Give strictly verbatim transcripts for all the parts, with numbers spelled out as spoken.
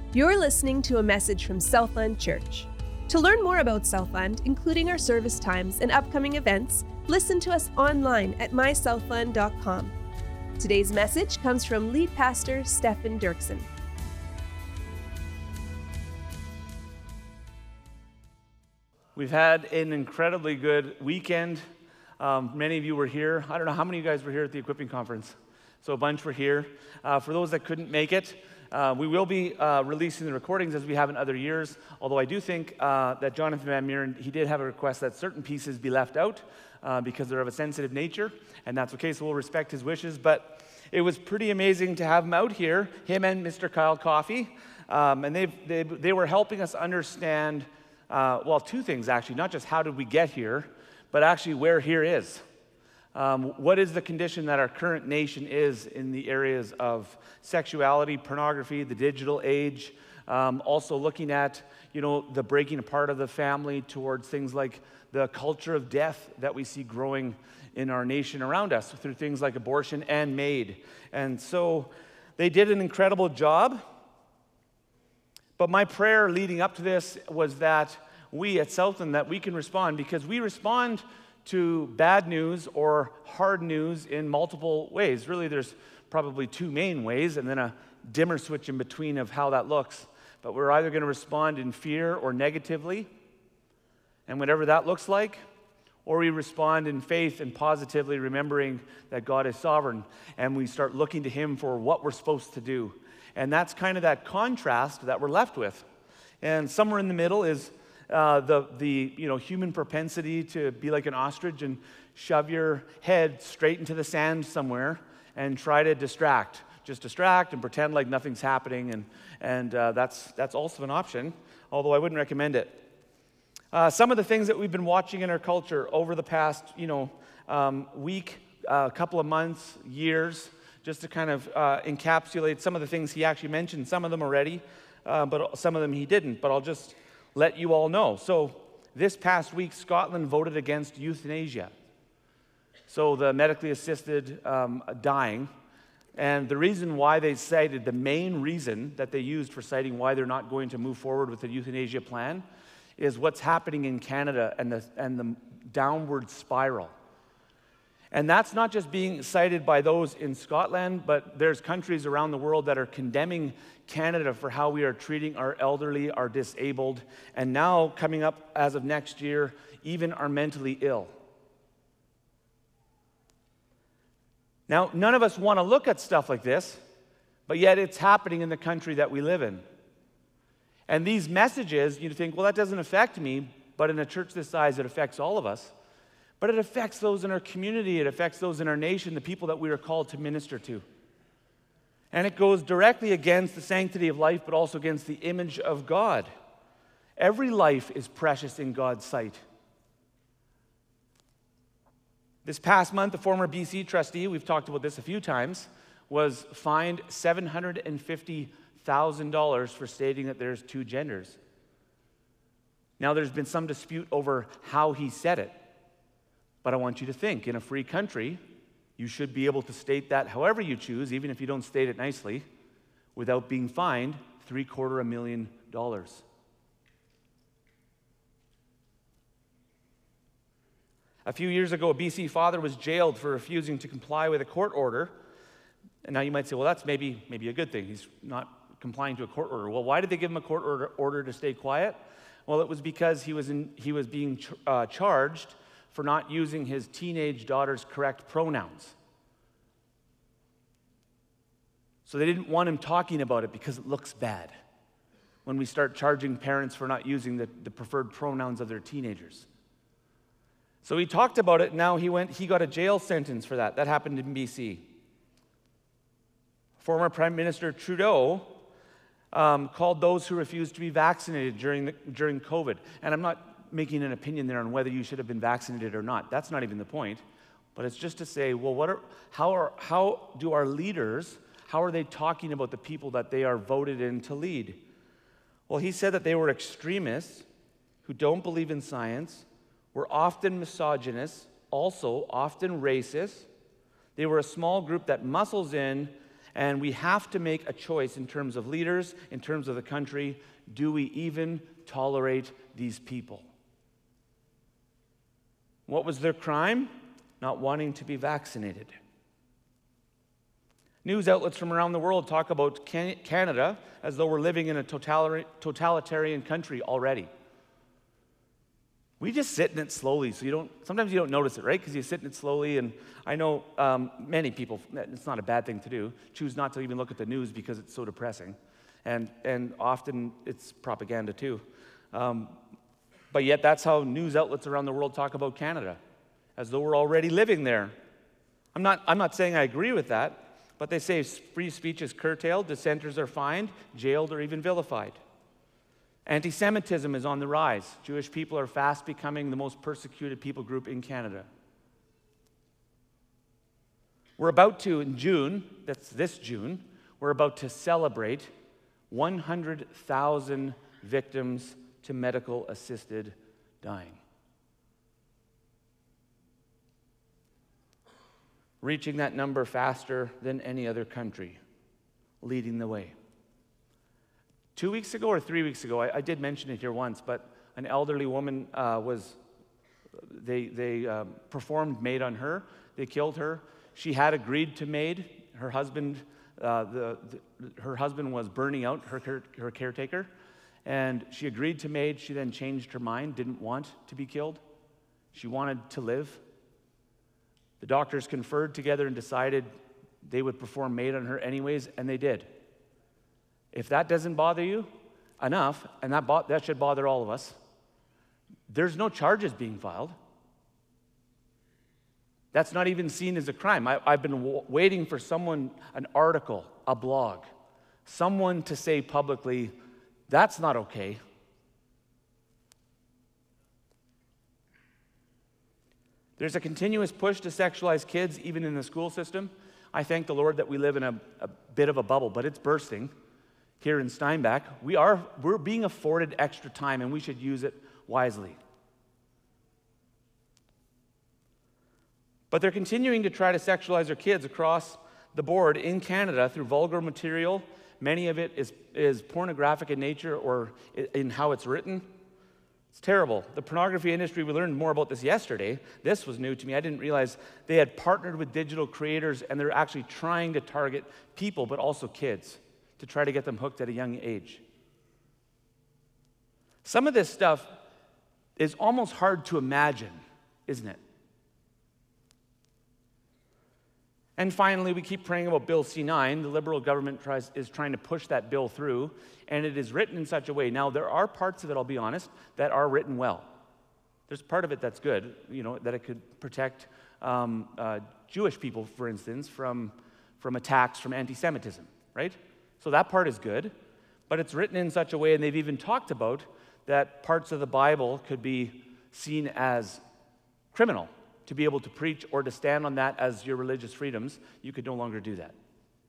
You're listening to a message from Southland Church. To learn more about Southland, including our service times and upcoming events, listen to us online at my southland dot com. Today's message comes from lead pastor Stefan Dirksen. We've had an incredibly good weekend. Um, many of you were here. I don't know how many of you guys were here at the equipping conference. So a bunch were here. Uh, for those that couldn't make it, uh, we will be uh, releasing the recordings as we have in other years. Although I do think uh, that Jonathan Van Meeren, he did have a request that certain pieces be left out uh, because they're of a sensitive nature, and that's okay. So we'll respect his wishes. But it was pretty amazing to have him out here, him and Mister Kyle Coffey, um, and they they they were helping us understand. Uh, well, two things actually. Not just how did we get here, but actually where here is. Um, what is the condition that our current nation is in the areas of sexuality, pornography, the digital age, um, also looking at, you know, the breaking apart of the family towards things like the culture of death that we see growing in our nation around us through things like abortion and MAID. And so they did an incredible job. But my prayer leading up to this was that we at Southland, that we can respond, because we respond to bad news or hard news in multiple ways. Really, there's probably two main ways, and then a dimmer switch in between of how that looks. But we're either going to respond in fear or negatively, and whatever that looks like, or we respond in faith and positively, remembering that God is sovereign, and we start looking to Him for what we're supposed to do. And that's kind of that contrast that we're left with. And somewhere in the middle is uh, the, the you know, human propensity to be like an ostrich and shove your head straight into the sand somewhere and try to distract. Just distract and pretend like nothing's happening. And, and uh, that's, that's also an option, although I wouldn't recommend it. Uh, some of the things that we've been watching in our culture over the past you know, um, week, a uh, couple of months, years, just to kind of uh, encapsulate some of the things he actually mentioned, some of them already, uh, but some of them he didn't. But I'll just let you all know. So this past week, Scotland voted against euthanasia. So the medically assisted um, dying. And the reason why they cited, the main reason that they used for citing why they're not going to move forward with the euthanasia plan is what's happening in Canada and the, and the downward spiral. And that's not just being cited by those in Scotland, but there's countries around the world that are condemning Canada for how we are treating our elderly, our disabled, and now coming up as of next year, even our mentally ill. Now, none of us want to look at stuff like this, but yet it's happening in the country that we live in. And these messages, you think, well, that doesn't affect me, but in a church this size, it affects all of us. But it affects those in our community, it affects those in our nation, the people that we are called to minister to. And it goes directly against the sanctity of life, but also against the image of God. Every life is precious in God's sight. This past month, the former B C trustee, we've talked about this a few times, was fined seven hundred fifty thousand dollars for stating that there's two genders. Now, there's been some dispute over how he said it. But I want you to think, in a free country, you should be able to state that however you choose, even if you don't state it nicely, without being fined three quarter a million dollars. A few years ago, a B C father was jailed for refusing to comply with a court order. And now you might say, well, that's maybe, maybe a good thing. He's not complying to a court order. Well, why did they give him a court order, order to stay quiet? Well, it was because he was, in, he was being ch- uh, charged for not using his teenage daughter's correct pronouns. So they didn't want him talking about it because it looks bad when we start charging parents for not using the, the preferred pronouns of their teenagers. So he talked about it, now he went, he got a jail sentence for that. That happened in B C. Former Prime Minister Trudeau um, called those who refused to be vaccinated during, the, during COVID. And I'm not making an opinion there on whether you should have been vaccinated or not. That's not even the point. But it's just to say, well, what are, how, are, how do our leaders, how are they talking about the people that they are voted in to lead? Well, he said that they were extremists who don't believe in science, were often misogynist, also often racist. They were a small group that muscles in And we have to make a choice in terms of leaders, in terms of the country. Do we even tolerate these people? What was their crime? Not wanting to be vaccinated. News outlets from around the world talk about Canada as though we're living in a totalitarian country already. We just sit in it slowly, so you don't, sometimes you don't notice it, right? Because you sit in it slowly, and I know um, many people, it's not a bad thing to do, choose not to even look at the news because it's so depressing. And, and often it's propaganda too. Um, but yet that's how news outlets around the world talk about Canada, as though we're already living there. I'm not, I'm not saying I agree with that, but they say free speech is curtailed, dissenters are fined, jailed, or even vilified. Anti-Semitism is on the rise. Jewish people are fast becoming the most persecuted people group in Canada. We're about to, in June, that's this June, we're about to celebrate one hundred thousand victims to medical-assisted dying. Reaching that number faster than any other country, leading the way. Two weeks ago or three weeks ago, I, I did mention it here once, but an elderly woman uh, was, they, they um, performed MAID on her. They killed her. She had agreed to MAID. Her husband, uh, the, the, her husband was burning out, her, her caretaker, and she agreed to MAID. She then changed her mind, didn't want to be killed. She wanted to live. The doctors conferred together and decided they would perform MAID on her anyways, and they did. If that doesn't bother you enough, and that, bo- that should bother all of us, there's no charges being filed. That's not even seen as a crime. I, I've been w- waiting for someone, an article, a blog, someone to say publicly, that's not okay. There's a continuous push to sexualize kids, even in the school system. I thank the Lord that we live in a, a bit of a bubble, but it's bursting. Here in Steinbach, we are, we're being afforded extra time, and we should use it wisely. But they're continuing to try to sexualize their kids across the board in Canada through vulgar material. Many of it is, is pornographic in nature or in how it's written. It's terrible. The pornography industry, we learned more about this yesterday. This was new to me. I didn't realize they had partnered with digital creators, and they're actually trying to target people, but also kids, to try to get them hooked at a young age. Some of this stuff is almost hard to imagine, isn't it? And finally, we keep praying about Bill C nine. The Liberal government tries, is trying to push that bill through, and it is written in such a way. Now, there are parts of it, I'll be honest, that are written well. There's part of it that's good, you know, that it could protect um, uh, Jewish people, for instance, from, from attacks from anti-Semitism, right? So that part is good, but it's written in such a way, and they've even talked about that parts of the Bible could be seen as criminal. To be able to preach or to stand on that as your religious freedoms, you could no longer do that.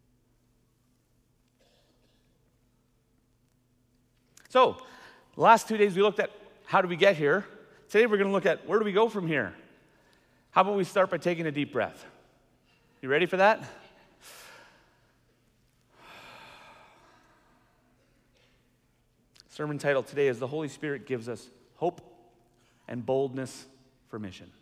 So, the last two days we looked at how do we get here. Today we're going to look at where do we go from here. How about we start by taking a deep breath? You ready for that? Sermon title today is The Holy Spirit Gives Us Hope and Boldness for Mission.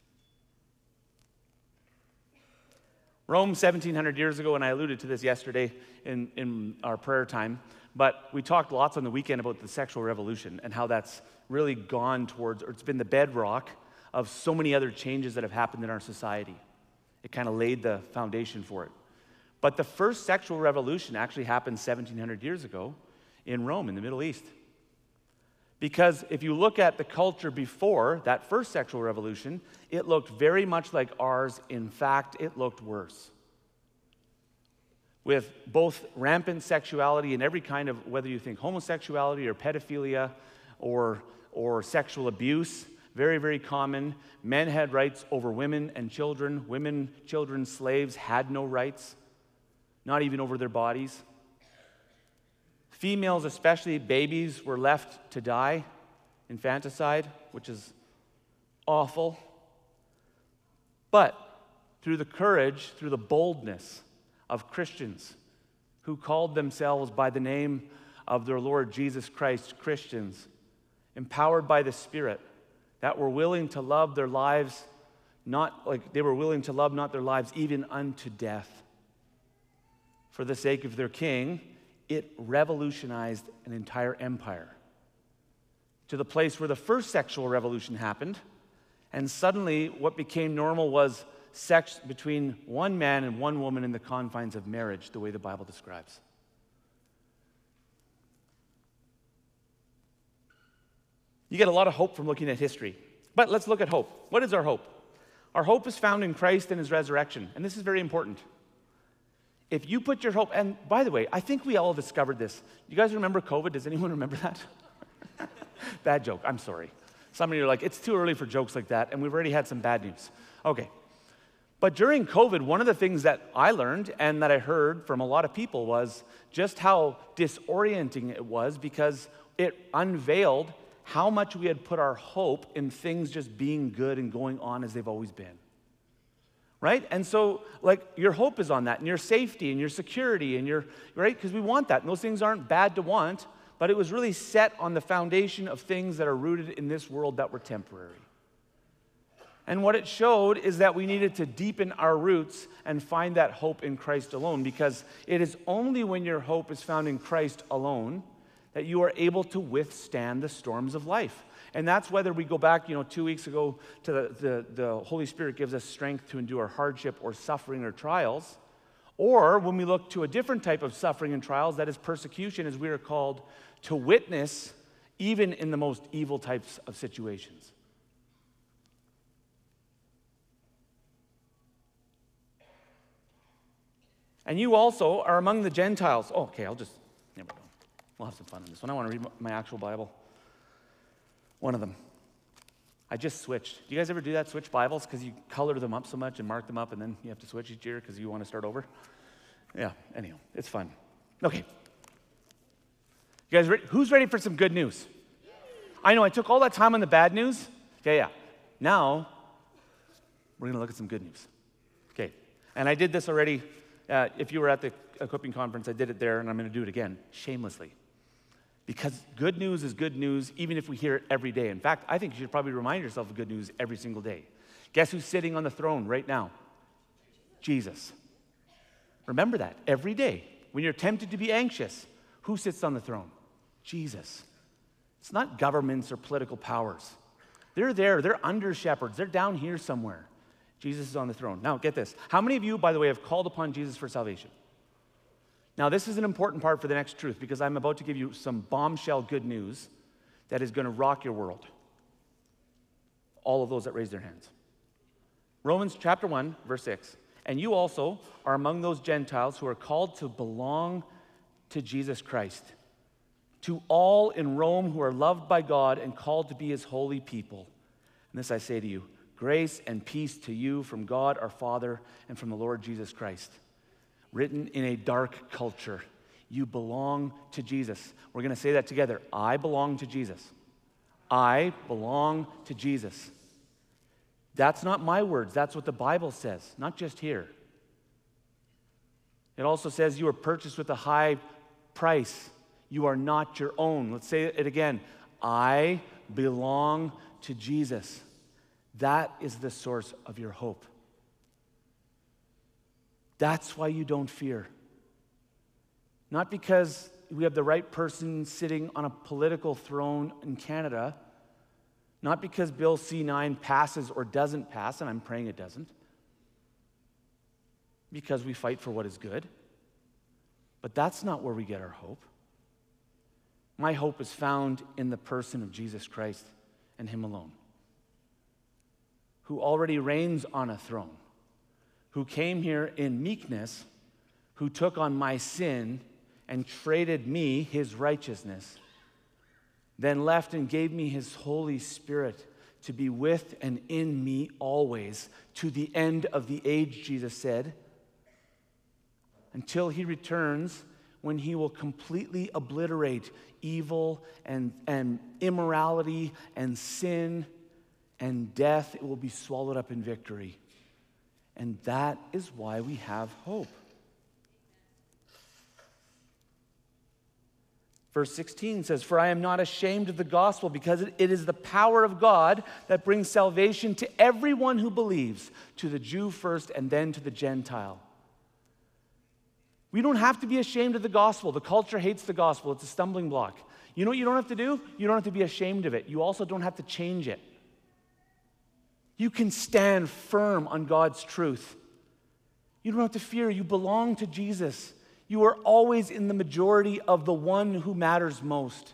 Rome, seventeen hundred years ago, and I alluded to this yesterday in, in our prayer time, but we talked lots on the weekend about the sexual revolution and how that's really gone towards, or it's been the bedrock of so many other changes that have happened in our society. It kind of laid the foundation for it. But the first sexual revolution actually happened seventeen hundred years ago in Rome, in the Middle East. Because if you look at the culture before that first sexual revolution, it looked very much like ours. In fact, it looked worse. With both rampant sexuality and every kind of, whether you think homosexuality or pedophilia or, or sexual abuse, very, very common. Men had rights over women and children. Women, children, slaves had no rights, not even over their bodies. Females, especially babies, were left to die, infanticide, which is awful. But through the courage, through the boldness of Christians who called themselves by the name of their Lord Jesus Christ, Christians, empowered by the Spirit, that were willing to love their lives, not like they were willing to love not their lives even unto death. For the sake of their king, it revolutionized an entire empire to the place where the first sexual revolution happened, and suddenly what became normal was sex between one man and one woman in the confines of marriage, the way the Bible describes. You get a lot of hope from looking at history. But let's look at hope. What is our hope? Our hope is found in Christ and his resurrection. And this is very important. If you put your hope, and by the way, I think we all discovered this. You guys remember COVID? Does anyone remember that? Bad joke, I'm sorry. Some of you are like, it's too early for jokes like that, and we've already had some bad news. Okay. But during COVID, one of the things that I learned and that I heard from a lot of people was just how disorienting it was, because it unveiled how much we had put our hope in things just being good and going on as they've always been. Right? And so, like, your hope is on that, and your safety, and your security, and your, right? Because we want that, and those things aren't bad to want, but it was really set on the foundation of things that are rooted in this world that were temporary. And what it showed is that we needed to deepen our roots and find that hope in Christ alone, because it is only when your hope is found in Christ alone that you are able to withstand the storms of life. And that's whether we go back, you know, two weeks ago to the, the, the Holy Spirit gives us strength to endure hardship or suffering or trials, or when we look to a different type of suffering and trials, that is persecution, as we are called to witness even in the most evil types of situations. And you also are among the Gentiles. Oh, okay, I'll just, there we go. We'll have some fun on this one. I want to read my actual Bible. One of them. I just switched. Do you guys ever do that, switch Bibles? Because you color them up so much and mark them up, and then you have to switch each year because you want to start over? Yeah, anyhow, it's fun. Okay. You guys ready? Who's ready for some good news? I know I took all that time on the bad news. Okay, yeah. Now, we're going to look at some good news. Okay. And I did this already. Uh, if you were at the equipping conference, I did it there, and I'm going to do it again, shamelessly. Because good news is good news, even if we hear it every day. In fact, I think you should probably remind yourself of good news every single day. Guess who's sitting on the throne right now? Jesus. Remember that every day. When you're tempted to be anxious, who sits on the throne? Jesus. It's not governments or political powers. They're there. They're under shepherds. They're down here somewhere. Jesus is on the throne. Now, get this. How many of you, by the way, have called upon Jesus for salvation? Now, this is an important part for the next truth, because I'm about to give you some bombshell good news that is going to rock your world. All of those that raise their hands. Romans chapter one, verse six. And you also are among those Gentiles who are called to belong to Jesus Christ. To all in Rome who are loved by God and called to be his holy people. And this I say to you, grace and peace to you from God our Father and from the Lord Jesus Christ. Written in a dark culture, you belong to Jesus. We're going to say that together. I belong to Jesus. I belong to Jesus. That's not my words. That's what the Bible says, not just here. It also says you are purchased with a high price. You are not your own. Let's say it again. I belong to Jesus. That is the source of your hope. That's why you don't fear. Not because we have the right person sitting on a political throne in Canada. Not because Bill C nine passes or doesn't pass, and I'm praying it doesn't. Because we fight for what is good. But that's not where we get our hope. My hope is found in the person of Jesus Christ and him alone, who already reigns on a throne, who came here in meekness, who took on my sin and traded me his righteousness, then left and gave me his Holy Spirit to be with and in me always, to the end of the age, Jesus said, until he returns, when he will completely obliterate evil and, and immorality and sin and death. It will be swallowed up in victory. And that is why we have hope. Verse sixteen says, "For I am not ashamed of the gospel, because it is the power of God that brings salvation to everyone who believes, to the Jew first and then to the Gentile." We don't have to be ashamed of the gospel. The culture hates the gospel. It's a stumbling block. You know what you don't have to do? You don't have to be ashamed of it. You also don't have to change it. You can stand firm on God's truth. You don't have to fear. You belong to Jesus. You are always in the majority of the one who matters most.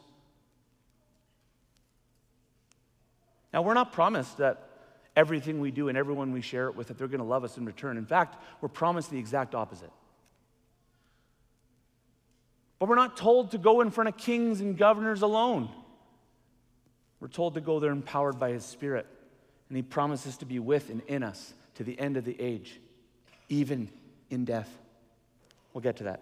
Now, we're not promised that everything we do and everyone we share it with, that they're going to love us in return. In fact, we're promised the exact opposite. But we're not told to go in front of kings and governors alone. We're told to go there empowered by His Spirit. And He promises to be with and in us to the end of the age, even in death. We'll get to that.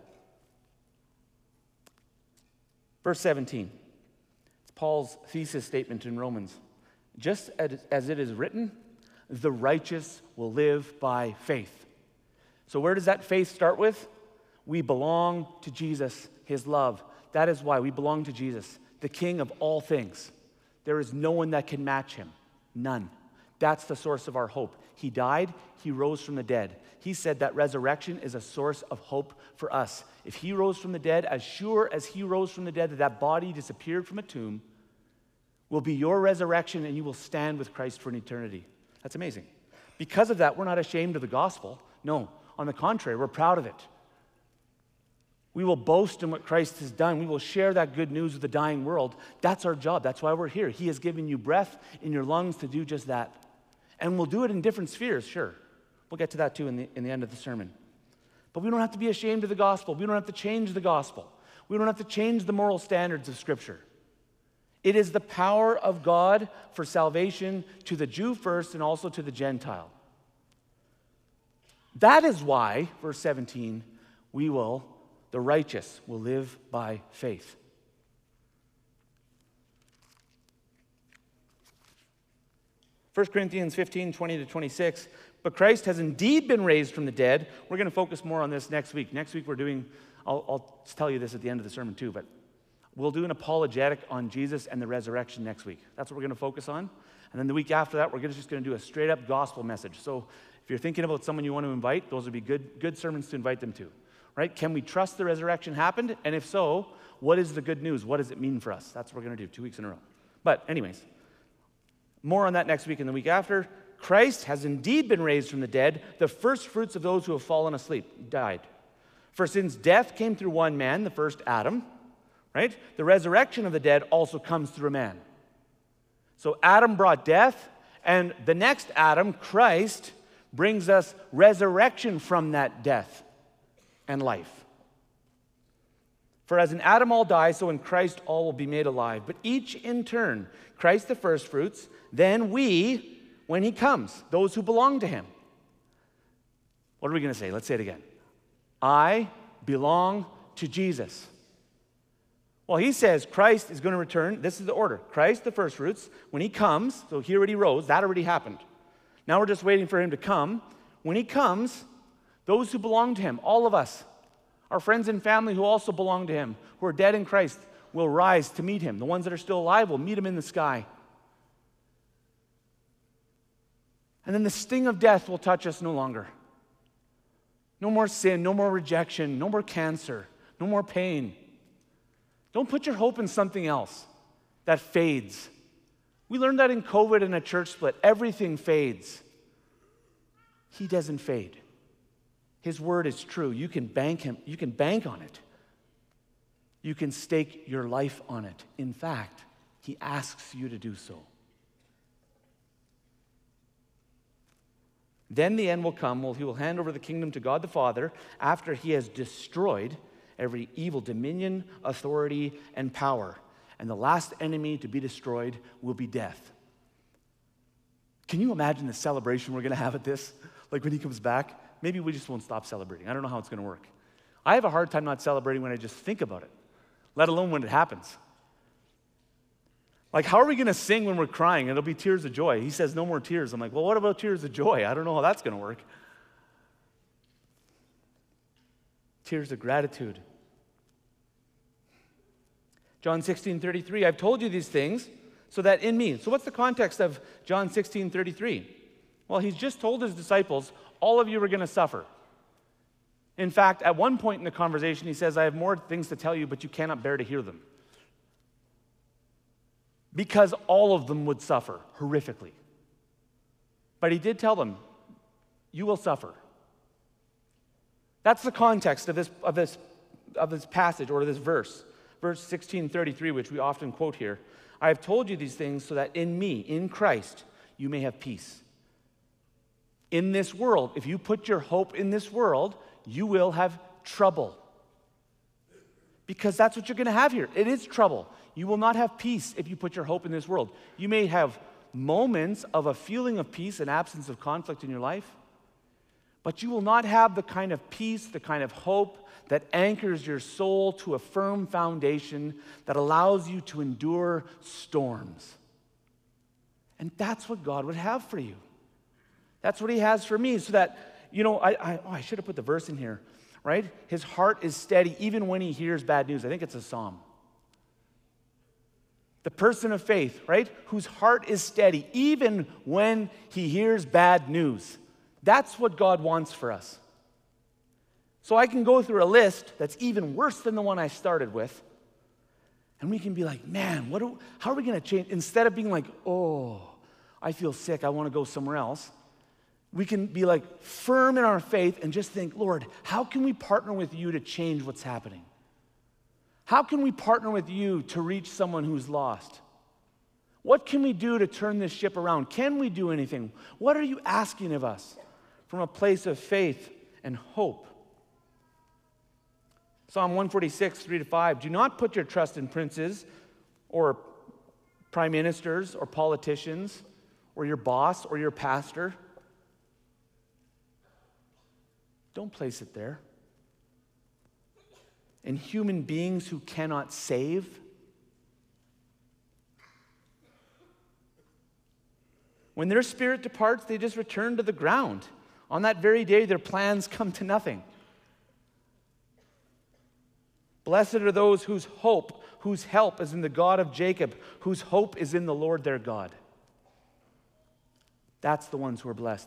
Verse seventeen. It's Paul's thesis statement in Romans. "Just as it is written, the righteous will live by faith." So where does that faith start with? We belong to Jesus, His love. That is why we belong to Jesus, the King of all things. There is no one that can match Him. None. That's the source of our hope. He died, He rose from the dead. He said that resurrection is a source of hope for us. If He rose from the dead, as sure as He rose from the dead, that that body disappeared from a tomb, will be your resurrection, and you will stand with Christ for an eternity. That's amazing. Because of that, we're not ashamed of the gospel. No, on the contrary, we're proud of it. We will boast in what Christ has done. We will share that good news with the dying world. That's our job. That's why we're here. He has given you breath in your lungs to do just that. And we'll do it in different spheres, sure. We'll get to that too in the, in the end of the sermon. But we don't have to be ashamed of the gospel. We don't have to change the gospel. We don't have to change the moral standards of Scripture. It is the power of God for salvation to the Jew first and also to the Gentile. That is why, verse seventeen, we will, the righteous will live by faith. First Corinthians fifteen, twenty to twenty-six, "But Christ has indeed been raised from the dead." We're going to focus more on this next week. Next week we're doing, I'll, I'll tell you this at the end of the sermon too, but we'll do an apologetic on Jesus and the resurrection next week. That's what we're going to focus on. And then the week after that, we're just going to do a straight up gospel message. So if you're thinking about someone you want to invite, those would be good, good sermons to invite them to. Right? Can we trust the resurrection happened? And if so, what is the good news? What does it mean for us? That's what we're going to do two weeks in a row. But anyways, more on that next week and the week after. Christ has indeed been raised from the dead, the first fruits of those who have fallen asleep, died. For since death came through one man, the first Adam, right? The resurrection of the dead also comes through a man. So Adam brought death, and the next Adam, Christ, brings us resurrection from that death and life. For as in Adam all die, so in Christ all will be made alive. But each in turn, Christ the first fruits, then we, when He comes, those who belong to Him. What are we going to say? Let's say it again. I belong to Jesus. Well, He says Christ is going to return. This is the order. Christ the first fruits, when He comes, so He already rose, that already happened. Now we're just waiting for Him to come. When He comes, those who belong to Him, all of us, our friends and family who also belong to Him, who are dead in Christ, will rise to meet Him. The ones that are still alive will meet Him in the sky. And then the sting of death will touch us no longer. No more sin, no more rejection, no more cancer, no more pain. Don't put your hope in something else that fades. We learned that in COVID and a church split. Everything fades. He doesn't fade. His word is true. You can bank him. You can bank on it. You can stake your life on it. In fact, He asks you to do so. Then the end will come. Well, He will hand over the kingdom to God the Father after He has destroyed every evil dominion, authority, and power. And the last enemy to be destroyed will be death. Can you imagine the celebration we're going to have at this? Like when He comes back? Maybe we just won't stop celebrating. I don't know how it's going to work. I have a hard time not celebrating when I just think about it, let alone when it happens. Like, how are we going to sing when we're crying? It'll be tears of joy. He says no more tears. I'm like, well, what about tears of joy? I don't know how that's going to work. Tears of gratitude. John sixteen thirty-three, I've told you these things so that in me. So what's the context of John sixteen thirty-three? Well, he's just told his disciples, all of you are going to suffer. In fact, at one point in the conversation, he says, I have more things to tell you, but you cannot bear to hear them. Because all of them would suffer horrifically. But he did tell them, you will suffer. That's the context of this, of this, of this passage or this verse. Verse sixteen thirty-three, which we often quote here. I have told you these things so that in me, in Christ, you may have peace. In this world, if you put your hope in this world, you will have trouble. Because that's what you're going to have here. It is trouble. You will not have peace if you put your hope in this world. You may have moments of a feeling of peace and absence of conflict in your life, but you will not have the kind of peace, the kind of hope that anchors your soul to a firm foundation that allows you to endure storms. And that's what God would have for you. That's what he has for me, so that, you know, I, I, oh, I should have put the verse in here, right? His heart is steady even when he hears bad news. I think it's a psalm. The person of faith, right, whose heart is steady even when he hears bad news. That's what God wants for us. So I can go through a list that's even worse than the one I started with, and we can be like, man, what? Do, how are we going to change? Instead of being like, oh, I feel sick, I want to go somewhere else, we can be like firm in our faith and just think, Lord, how can we partner with you to change what's happening? How can we partner with you to reach someone who's lost? What can we do to turn this ship around? Can we do anything? What are you asking of us from a place of faith and hope? Psalm one forty-six, three to five, do not put your trust in princes or prime ministers or politicians or your boss or your pastor. Don't place it there. In human beings who cannot save. When their spirit departs, they just return to the ground. On that very day, their plans come to nothing. Blessed are those whose hope, whose help is in the God of Jacob, whose hope is in the Lord their God. That's the ones who are blessed.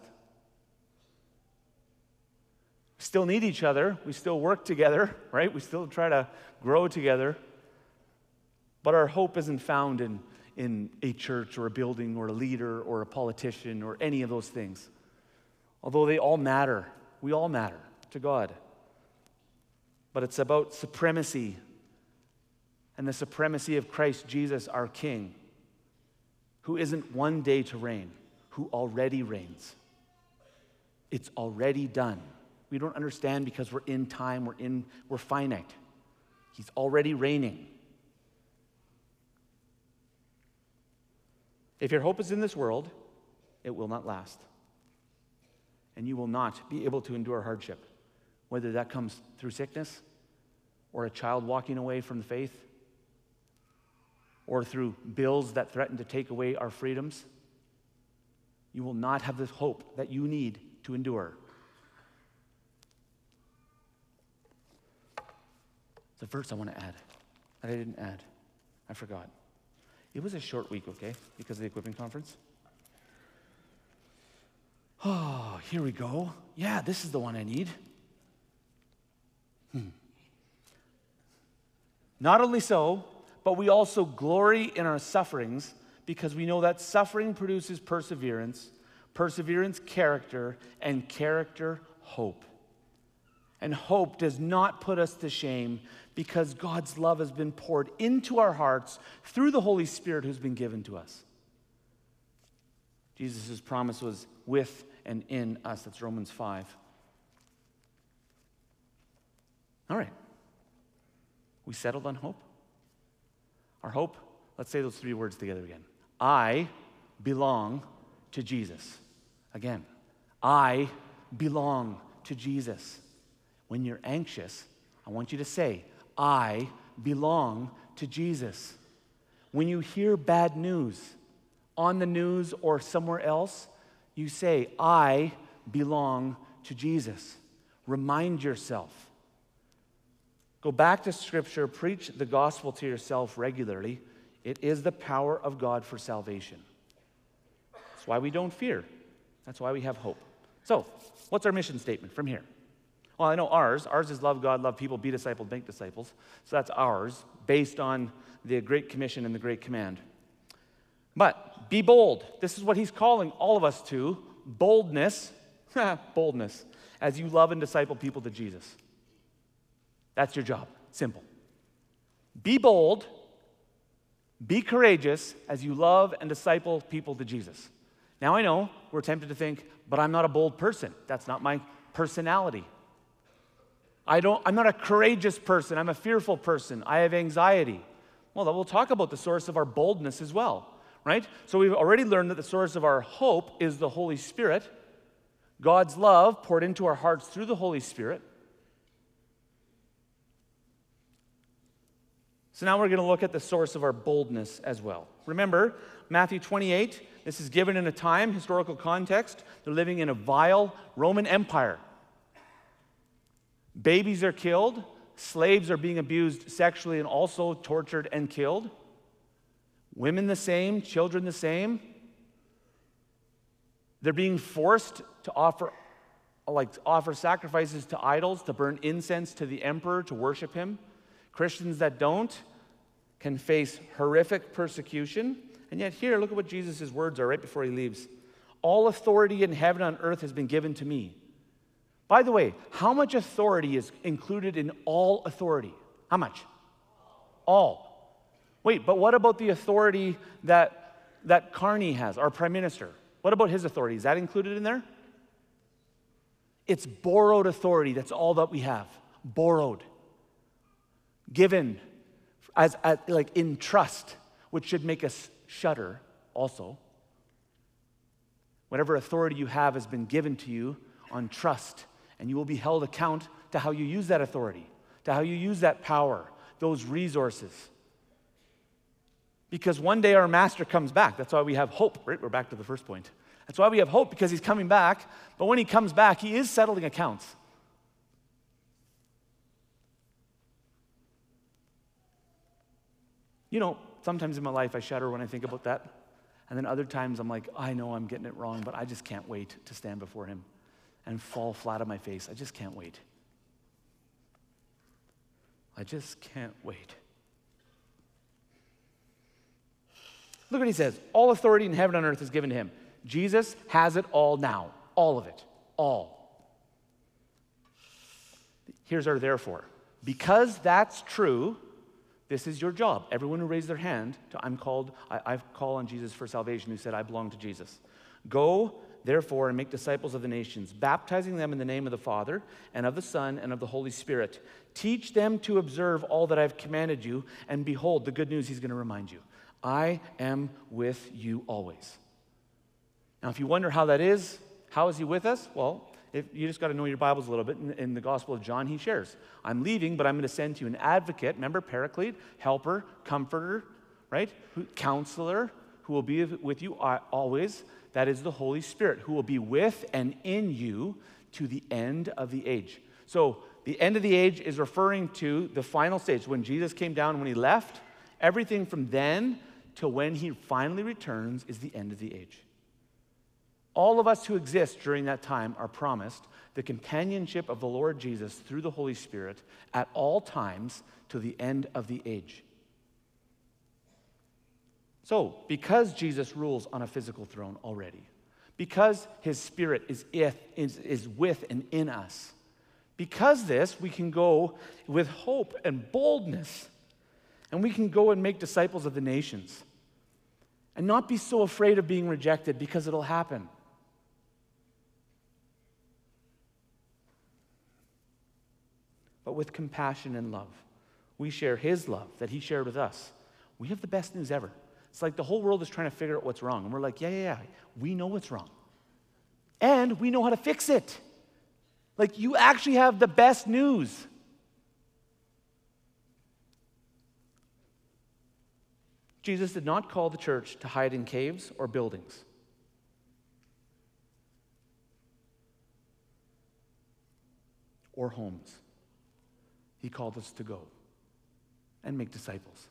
We still need each other. We still work together, right? We still try to grow together. But our hope isn't found in, in a church or a building or a leader or a politician or any of those things. Although they all matter. We all matter to God. But it's about supremacy and the supremacy of Christ Jesus, our King, who isn't one day to reign, who already reigns. It's already done. We don't understand because we're in time, we're in, we're finite. He's already reigning. If your hope is in this world, it will not last. And you will not be able to endure hardship, whether that comes through sickness or a child walking away from the faith or through bills that threaten to take away our freedoms. You will not have the hope that you need to endure. The verse I want to add that I didn't add. I forgot. It was a short week, okay, because of the equipping conference. Oh, here we go. Yeah, this is the one I need. Hmm. Not only so, but we also glory in our sufferings because we know that suffering produces perseverance, perseverance, character, and character, hope. And hope does not put us to shame because God's love has been poured into our hearts through the Holy Spirit who's been given to us. Jesus' promise was with and in us. That's Romans five. All right. We settled on hope? Our hope, let's say those three words together again. I belong to Jesus. Again, I belong to Jesus. When you're anxious, I want you to say, I belong to Jesus. When you hear bad news on the news or somewhere else, you say, I belong to Jesus. Remind yourself. Go back to Scripture, preach the gospel to yourself regularly. It is the power of God for salvation. That's why we don't fear. That's why we have hope. So, what's our mission statement from here? Well, I know ours. Ours is love God, love people, be discipled, make disciples. So that's ours, based on the Great Commission and the Great Command. But be bold. This is what he's calling all of us to. Boldness, boldness, as you love and disciple people to Jesus. That's your job. Simple. Be bold, be courageous as you love and disciple people to Jesus. Now I know we're tempted to think, but I'm not a bold person. That's not my personality. I don't, I'm not a courageous person. I'm a fearful person. I have anxiety. Well, then we'll talk about the source of our boldness as well, right? So we've already learned that the source of our hope is the Holy Spirit. God's love poured into our hearts through the Holy Spirit. So now we're going to look at the source of our boldness as well. Remember, Matthew twenty-eight, this is given in a time, historical context. They're living in a vile Roman Empire. Babies are killed. Slaves are being abused sexually and also tortured and killed. Women the same, children the same. They're being forced to offer, like, offer sacrifices to idols, to burn incense to the emperor, to worship him. Christians that don't can face horrific persecution. And yet here, look at what Jesus' words are right before he leaves. All authority in heaven and on earth has been given to me. By the way, how much authority is included in all authority? How much? All. Wait, but what about the authority that, that Carney has, our prime minister? What about his authority? Is that included in there? It's borrowed authority. That's all that we have. Borrowed. Given as, as like in trust, which should make us shudder also. Whatever authority you have has been given to you on trust, and you will be held account to how you use that authority, to how you use that power, those resources. Because one day our master comes back. That's why we have hope, right? We're back to the first point. That's why we have hope, because he's coming back. But when he comes back, he is settling accounts. You know, sometimes in my life I shudder when I think about that. And then other times I'm like, I know I'm getting it wrong, but I just can't wait to stand before him and fall flat on my face. I just can't wait. I just can't wait. Look what he says. All authority in heaven and on earth is given to him. Jesus has it all now. All of it. All. Here's our therefore. Because that's true, this is your job. Everyone who raised their hand, to, I'm called, I, I call on Jesus for salvation, who said, I belong to Jesus. Go, therefore, and make disciples of the nations, baptizing them in the name of the Father, and of the Son, and of the Holy Spirit. Teach them to observe all that I've commanded you, and behold, the good news he's going to remind you. I am with you always. Now, if you wonder how that is, how is he with us? Well, if, you just got to know your Bibles a little bit. In, in the Gospel of John, he shares, I'm leaving, but I'm going to send to you an advocate, remember, paraclete, helper, comforter, right? Who, counselor, who will be with you always. That is the Holy Spirit, who will be with and in you to the end of the age. So the end of the age is referring to the final stage. When Jesus came down, when he left, everything from then till when he finally returns is the end of the age. All of us who exist during that time are promised the companionship of the Lord Jesus through the Holy Spirit at all times to the end of the age. So, because Jesus rules on a physical throne already, because his Spirit is, if, is, is with and in us, because this, we can go with hope and boldness, and we can go and make disciples of the nations, and not be so afraid of being rejected, because it'll happen. But with compassion and love, we share his love that he shared with us. We have the best news ever. It's like the whole world is trying to figure out what's wrong. And we're like, yeah, yeah, yeah, we know what's wrong. And we know how to fix it. Like, you actually have the best news. Jesus did not call the church to hide in caves or buildings. Or homes. He called us to go and make disciples.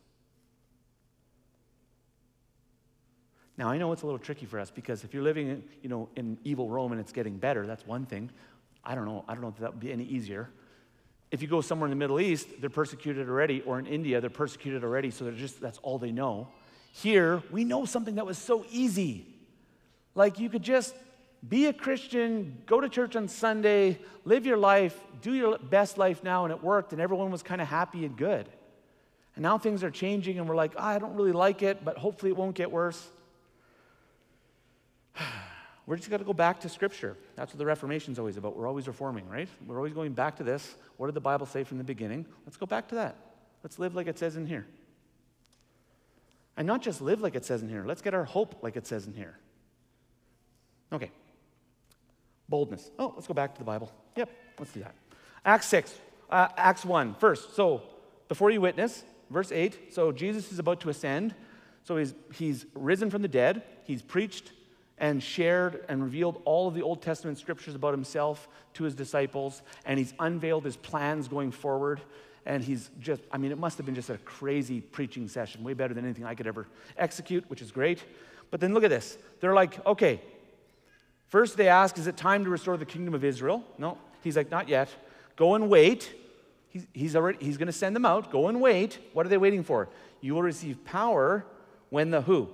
Now, I know it's a little tricky for us because if you're living in, you know, in evil Rome and it's getting better, that's one thing. I don't know. I don't know if that would be any easier. If you go somewhere in the Middle East, they're persecuted already, or in India, they're persecuted already, so they're just, that's all they know. Here, we know something that was so easy. Like you could just be a Christian, go to church on Sunday, live your life, do your best life now, and it worked, and everyone was kind of happy and good. And now things are changing, and we're like, oh, I don't really like it, but hopefully it won't get worse. We're just got to go back to Scripture. That's what the Reformation's always about. We're always reforming, right? We're always going back to this. What did the Bible say from the beginning? Let's go back to that. Let's live like it says in here. And not just live like it says in here. Let's get our hope like it says in here. Okay. Boldness. Oh, let's go back to the Bible. Yep, let's do that. Acts six, uh, Acts one. First, so before you witness, verse eight. So Jesus is about to ascend. So he's he's risen from the dead. He's preached and shared and revealed all of the Old Testament scriptures about himself to his disciples, and he's unveiled his plans going forward, and he's just, I mean, it must have been just a crazy preaching session, way better than anything I could ever execute, which is great. But then look at this. They're like, okay, first they ask, is it time to restore the kingdom of Israel? No, he's like, not yet. Go and wait. He's, he's already, he's going to send them out. Go and wait. What are they waiting for? You will receive power when the who?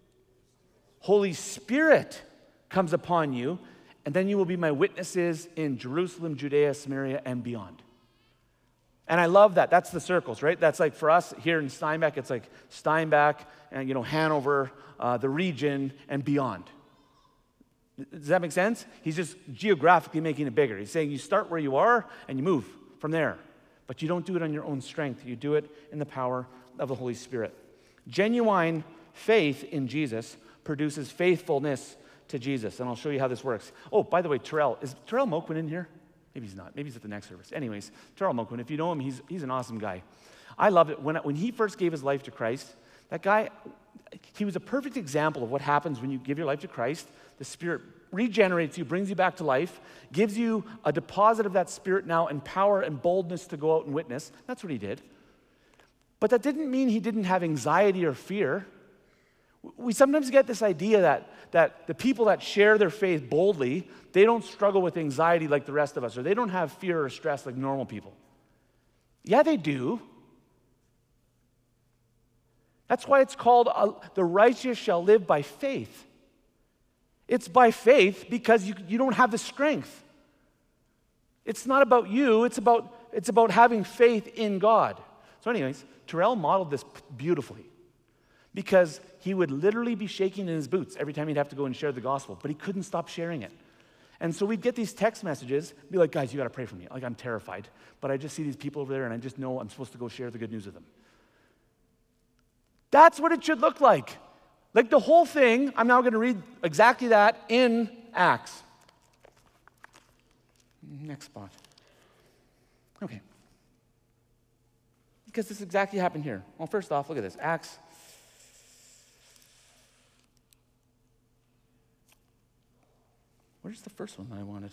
Holy Spirit comes upon you, and then you will be my witnesses in Jerusalem, Judea, Samaria, and beyond. And I love that. That's the circles, right? That's like for us here in Steinbach, it's like Steinbach and, you know, Hanover, uh, the region, and beyond. Does that make sense? He's just geographically making it bigger. He's saying you start where you are and you move from there. But you don't do it on your own strength. You do it in the power of the Holy Spirit. Genuine faith in Jesus produces faithfulness to Jesus. And I'll show you how this works. Oh, by the way, Terrell. Is Terrell Moquin in here? Maybe he's not. Maybe he's at the next service. Anyways, Terrell Moquin, if you know him, he's, he's an awesome guy. I love it. When, when he first gave his life to Christ, that guy, he was a perfect example of what happens when you give your life to Christ. The Spirit regenerates you, brings you back to life, gives you a deposit of that Spirit now and power and boldness to go out and witness. That's what he did. But that didn't mean he didn't have anxiety or fear. We sometimes get this idea that, that the people that share their faith boldly, they don't struggle with anxiety like the rest of us, or they don't have fear or stress like normal people. Yeah, they do. That's why it's called uh, the righteous shall live by faith. It's by faith because you, you don't have the strength. It's not about you, it's about, it's about having faith in God. So anyways, Terrell modeled this beautifully because he would literally be shaking in his boots every time he'd have to go and share the gospel, but he couldn't stop sharing it. And so we'd get these text messages, be like, guys, you got to pray for me. Like, I'm terrified, but I just see these people over there, and I just know I'm supposed to go share the good news with them. That's what it should look like. Like the whole thing, I'm now going to read exactly that in Acts. Next spot. Okay. Because this exactly happened here. Well, first off, look at this. Acts. Where's the first one that I wanted?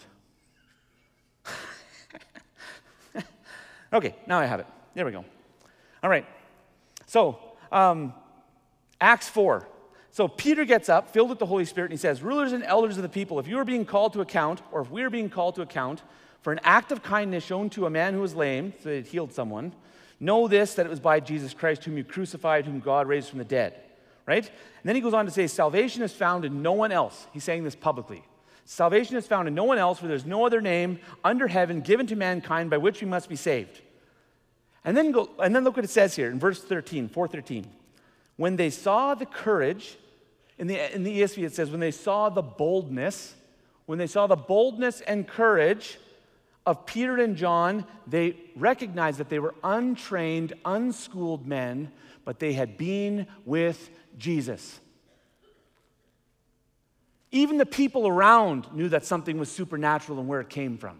Okay, now I have it. There we go. All right. So, um, Acts four. So Peter gets up, filled with the Holy Spirit, and he says, rulers and elders of the people, if you are being called to account, or if we are being called to account for an act of kindness shown to a man who was lame, so that he healed someone, know this, that it was by Jesus Christ whom you crucified, whom God raised from the dead. Right? And then he goes on to say, salvation is found in no one else. He's saying this publicly. Salvation is found in no one else, for there's no other name under heaven given to mankind by which we must be saved. And then go, and then look what it says here in verse thirteen, four thirteen. When they saw the courage, in the, in the E S V it says, when they saw the boldness, when they saw the boldness and courage of Peter and John, they recognized that they were untrained, unschooled men, but they had been with Jesus. Even the people around knew that something was supernatural and where it came from.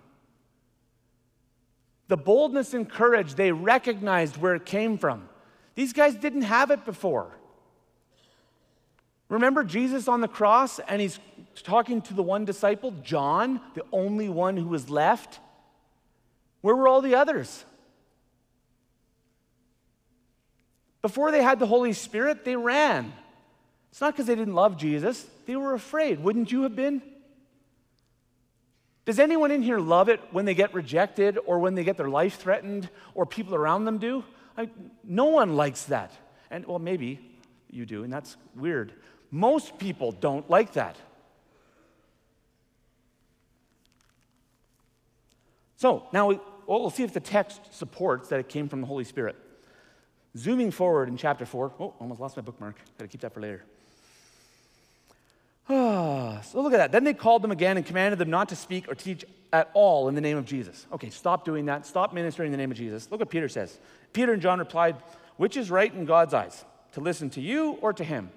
The boldness and courage, they recognized where it came from. These guys didn't have it before. Remember Jesus on the cross, and he's talking to the one disciple, John, the only one who was left? Where were all the others? Before they had the Holy Spirit, they ran. It's not because they didn't love Jesus. They were afraid. Wouldn't you have been? Does anyone in here love it when they get rejected or when they get their life threatened or people around them do? I, no one likes that. And, well, maybe you do, and that's weird. Most people don't like that. So, now we, well, we'll see if the text supports that it came from the Holy Spirit. Zooming forward in chapter four. Oh, almost lost my bookmark. Got to keep that for later. Ah, so look at that. Then they called them again and commanded them not to speak or teach at all in the name of Jesus. Okay, stop doing that. Stop ministering in the name of Jesus. Look what Peter says. Peter and John replied, which is right in God's eyes, to listen to you or to him?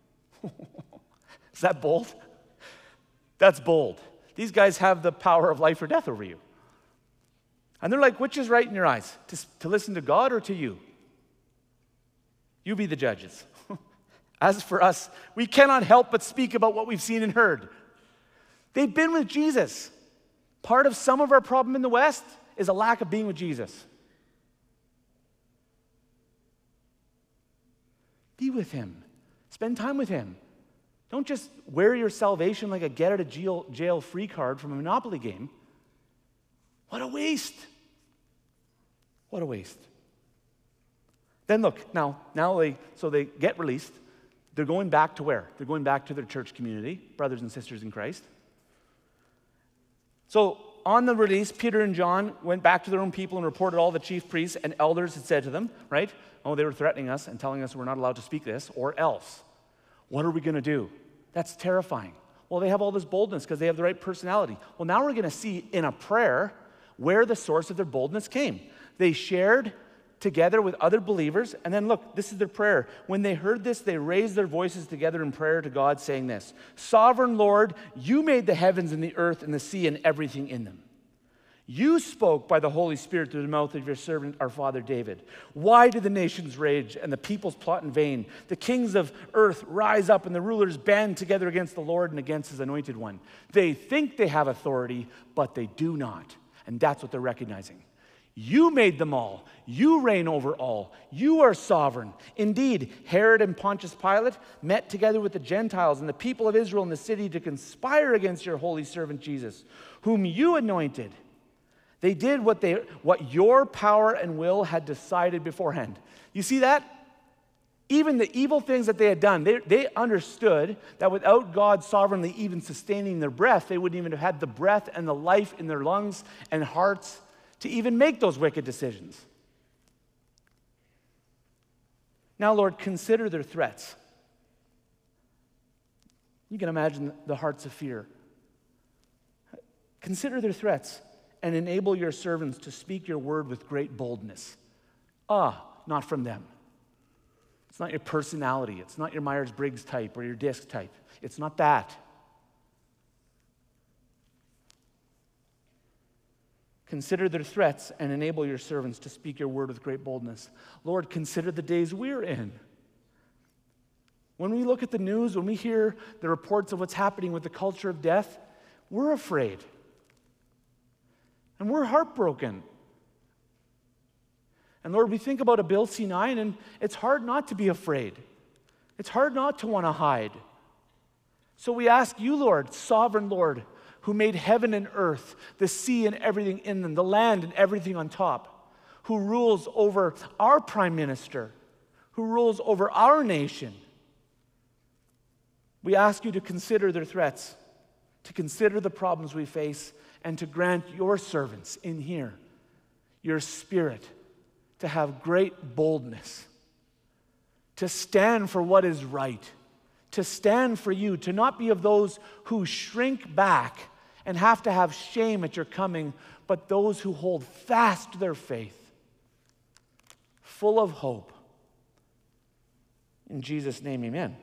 Is that bold? That's bold. These guys have the power of life or death over you. And they're like, which is right in your eyes? To, to listen to God or to you? You be the judges. As for us, we cannot help but speak about what we've seen and heard. They've been with Jesus. Part of some of our problem in the West is a lack of being with Jesus. Be with him. Spend time with him. Don't just wear your salvation like a get-out-of-jail free card from a Monopoly game. What a waste. What a waste. Then look, now, now they, so they get released. They're going back to where? They're going back to their church community, brothers and sisters in Christ. So on the release, Peter and John went back to their own people and reported all the chief priests and elders had said to them, right? Oh, they were threatening us and telling us we're not allowed to speak this, or else. What are we going to do? That's terrifying. Well, they have all this boldness because they have the right personality. Well, now we're going to see in a prayer where the source of their boldness came. They shared together with other believers, and then look, this is their prayer. When they heard this, they raised their voices together in prayer to God, saying this, Sovereign Lord, you made the heavens and the earth and the sea and everything in them. You spoke by the Holy Spirit through the mouth of your servant, our father David. Why do the nations rage and the peoples plot in vain? The kings of earth rise up and the rulers band together against the Lord and against his anointed one. They think they have authority, but they do not. And that's what they're recognizing. You made them all. You reign over all. You are sovereign. Indeed, Herod and Pontius Pilate met together with the Gentiles and the people of Israel in the city to conspire against your holy servant Jesus, whom you anointed. They did what they, what your power and will had decided beforehand. You see that? Even the evil things that they had done, they, they understood that without God sovereignly even sustaining their breath, they wouldn't even have had the breath and the life in their lungs and hearts to even make those wicked decisions. Now, Lord, consider their threats. You can imagine the hearts of fear. Consider their threats and enable your servants to speak your word with great boldness. Ah, not from them. It's not your personality. It's not your Myers-Briggs type or your DISC type. It's not that. Consider their threats and enable your servants to speak your word with great boldness. Lord, consider the days we're in. When we look at the news, when we hear the reports of what's happening with the culture of death, we're afraid. And we're heartbroken. And Lord, we think about a Bill C nine, and it's hard not to be afraid. It's hard not to want to hide. So we ask you, Lord, sovereign Lord, who made heaven and earth, the sea and everything in them, the land and everything on top, who rules over our prime minister, who rules over our nation. We ask you to consider their threats, to consider the problems we face, and to grant your servants in here your spirit to have great boldness, to stand for what is right, to stand for you, to not be of those who shrink back and have to have shame at your coming, but those who hold fast to their faith, full of hope. In Jesus' name, amen.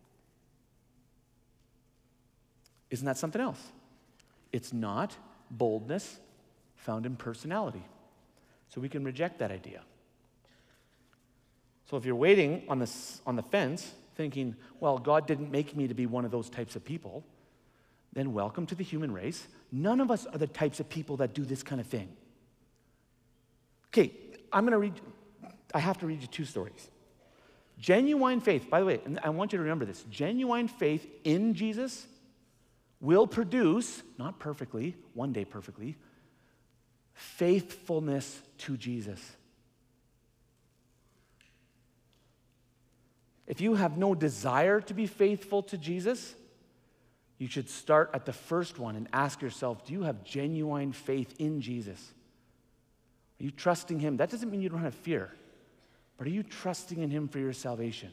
Isn't that something else? It's not boldness found in personality. So we can reject that idea. So if you're waiting on the, on the fence, thinking, well, God didn't make me to be one of those types of people, then welcome to the human race. None of us are the types of people that do this kind of thing. Okay, I'm going to read, I have to read you two stories. Genuine faith, by the way, and I want you to remember this, genuine faith in Jesus will produce, not perfectly, one day perfectly, faithfulness to Jesus. If you have no desire to be faithful to Jesus, you should start at the first one and ask yourself, do you have genuine faith in Jesus? Are you trusting him? That doesn't mean you don't have fear, but are you trusting in him for your salvation?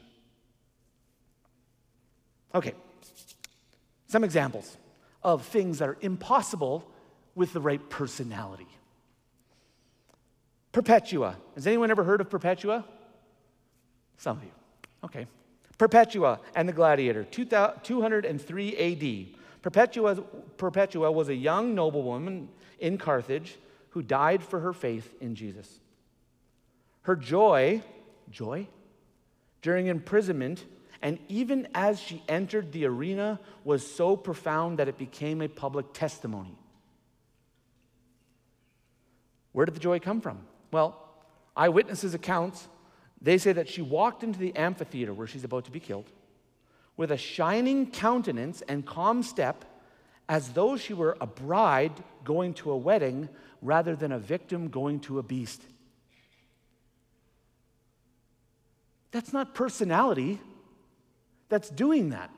Okay, some examples of things that are impossible with the right personality. Perpetua. Has anyone ever heard of Perpetua? Some of you. Okay. Perpetua and the Gladiator, two hundred three A D. Perpetua, Perpetua was a young noblewoman in Carthage who died for her faith in Jesus. Her joy, joy, during imprisonment, and even as she entered the arena, was so profound that it became a public testimony. Where did the joy come from? Well, eyewitnesses' accounts, they say that she walked into the amphitheater where she's about to be killed with a shining countenance and calm step, as though she were a bride going to a wedding rather than a victim going to a beast. That's not personality. That's doing that.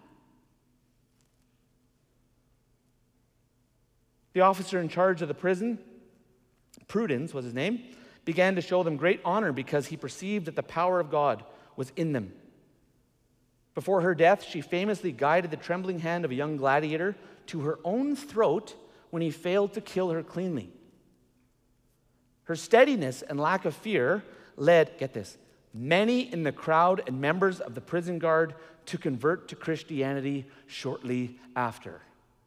The officer in charge of the prison, Prudence was his name, began to show them great honor because he perceived that the power of God was in them. Before her death, she famously guided the trembling hand of a young gladiator to her own throat when he failed to kill her cleanly. Her steadiness and lack of fear led, get this, many in the crowd and members of the prison guard to convert to Christianity shortly after.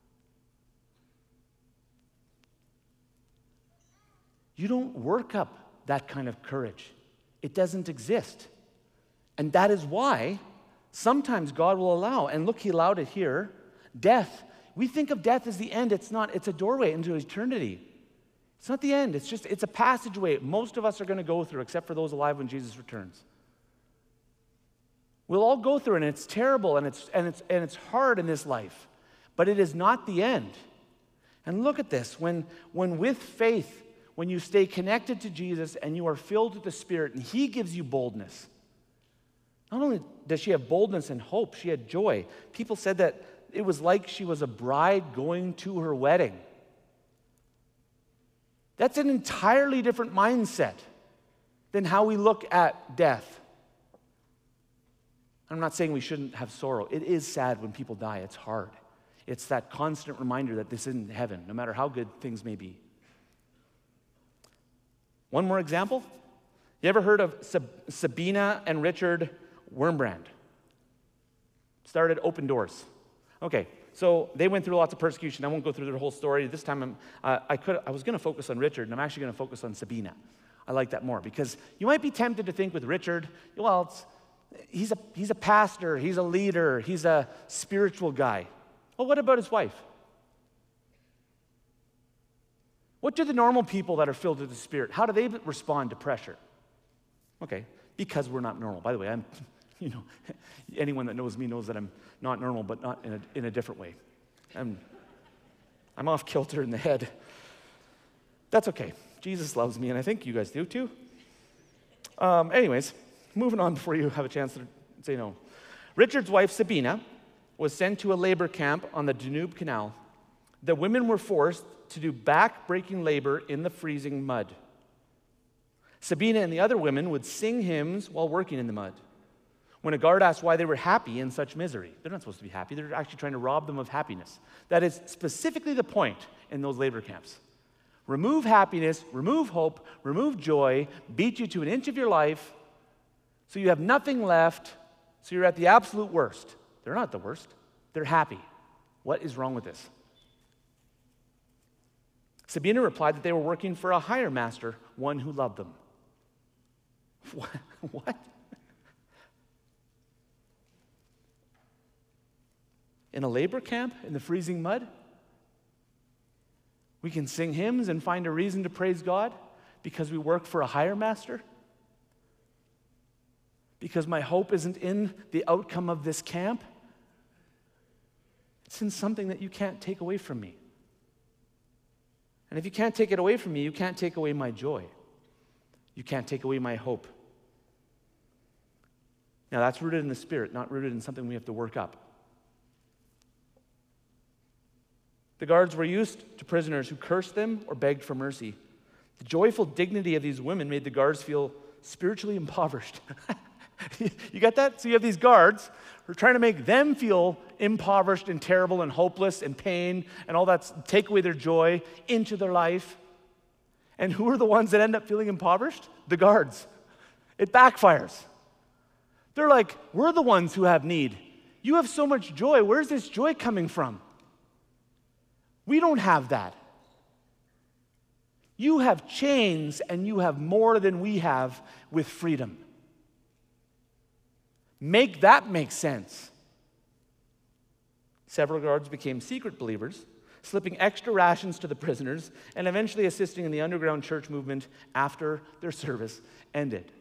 You don't work up that kind of courage. It doesn't exist. And that is why sometimes God will allow, and look, he allowed it here, death. We think of death as the end. It's not. It's a doorway into eternity. It's not the end. It's just, it's a passageway most of us are going to go through, except for those alive when Jesus returns. We'll all go through it, and it's terrible, and it's, and it's, and it's hard in this life. But it is not the end. And look at this. When, when with faith, when you stay connected to Jesus and you are filled with the Spirit and he gives you boldness, not only does she have boldness and hope, she had joy. People said that it was like she was a bride going to her wedding. That's an entirely different mindset than how we look at death. I'm not saying we shouldn't have sorrow. It is sad when people die. It's hard. It's that constant reminder that this isn't heaven, no matter how good things may be. One more example. You ever heard of Sab- Sabina and Richard Wurmbrand? Started Open Doors. Okay, so they went through lots of persecution. I won't go through their whole story. This time I'm, uh, I could I was going to focus on Richard, and I'm actually going to focus on Sabina. I like that more because you might be tempted to think with Richard, well, it's, he's a he's a pastor, he's a leader, he's a spiritual guy. Well, what about his wife? What do the normal people that are filled with the Spirit, how do they respond to pressure? Okay, because we're not normal. By the way, I'm, you know, anyone that knows me knows that I'm not normal, but not in a, in a different way. I'm, I'm off kilter in the head. That's okay. Jesus loves me, and I think you guys do too. Um, anyways, moving on before you have a chance to say no. Richard's wife, Sabina, was sent to a labor camp on the Danube Canal. The women were forced to do back-breaking labor in the freezing mud. Sabina and the other women would sing hymns while working in the mud. When a guard asked why they were happy in such misery, they're not supposed to be happy. They're actually trying to rob them of happiness. That is specifically the point in those labor camps. Remove happiness, remove hope, remove joy, beat you to an inch of your life, so you have nothing left, so you're at the absolute worst. They're not the worst. They're happy. What is wrong with this? Sabina replied that they were working for a higher master, one who loved them. What? What? In a labor camp in the freezing mud? We can sing hymns and find a reason to praise God because we work for a higher master? because my hope isn't in the outcome of this camp. It's in something that you can't take away from me. And if you can't take it away from me, you can't take away my joy. You can't take away my hope. Now, that's rooted in the Spirit, not rooted in something we have to work up. The guards were used to prisoners who cursed them or begged for mercy. The joyful dignity of these women made the guards feel spiritually impoverished. You got that? So you have these guards who are trying to make them feel impoverished and terrible and hopeless and pain and all that, take away their joy into their life. And who are the ones that end up feeling impoverished? The guards. It backfires. They're like, we're the ones who have need. You have so much joy. Where's this joy coming from? We don't have that. You have chains and you have more than we have with freedom. Make that make sense. Several guards became secret believers, slipping extra rations to the prisoners and eventually assisting in the underground church movement after their service ended.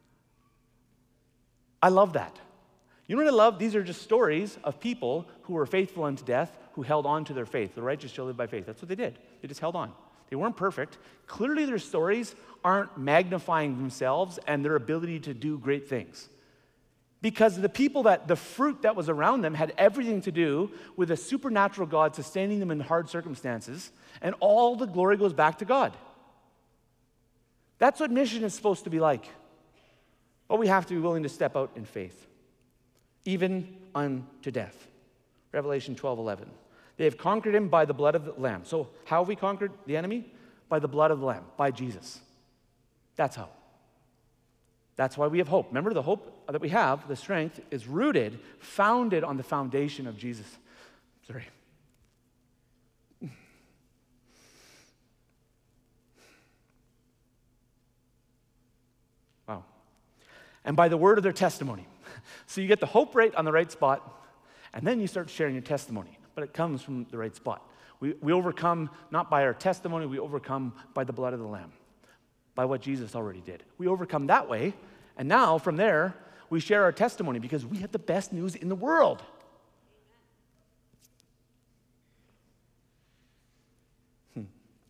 I love that. You know what I love? These are just stories of people who were faithful unto death, who held on to their faith. The righteous shall live by faith. That's what they did. They just held on. They weren't perfect. Clearly, their stories aren't magnifying themselves and their ability to do great things. Because the people that, the fruit that was around them had everything to do with a supernatural God sustaining them in hard circumstances, and all the glory goes back to God. That's what mission is supposed to be like. But we have to be willing to step out in faith, even unto death. Revelation twelve eleven. They have conquered him by the blood of the Lamb. So how have we conquered the enemy? By the blood of the Lamb, by Jesus. That's how. That's why we have hope. Remember, the hope that we have, the strength, is rooted, founded on the foundation of Jesus. Sorry. Wow. And by the word of their testimony. So you get the hope right on the right spot, and then you start sharing your testimony. But it comes from the right spot. We, we overcome not by our testimony, we overcome by the blood of the Lamb, by what Jesus already did. We overcome that way, and now from there, we share our testimony because we have the best news in the world. Hmm.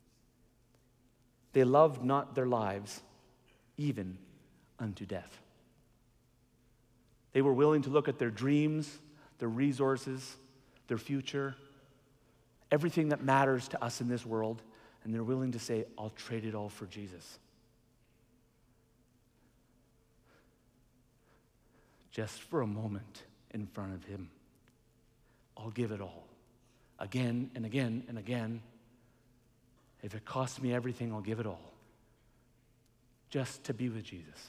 They loved not their lives, even unto death. They were willing to look at their dreams, their resources, their future, everything that matters to us in this world, and they're willing to say, I'll trade it all for Jesus. Just for a moment in front of him. I'll give it all. Again and again and again. If it costs me everything, I'll give it all. Just to be with Jesus.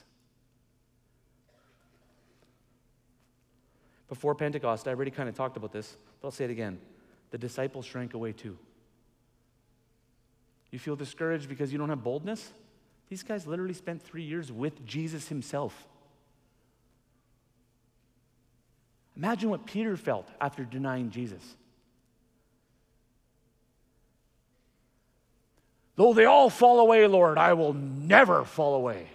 Before Pentecost, I already kind of talked about this, but I'll say it again. The disciples shrank away too. You feel discouraged because you don't have boldness? These guys literally spent three years with Jesus himself. Imagine what Peter felt after denying Jesus. Though they all fall away, Lord, I will never fall away.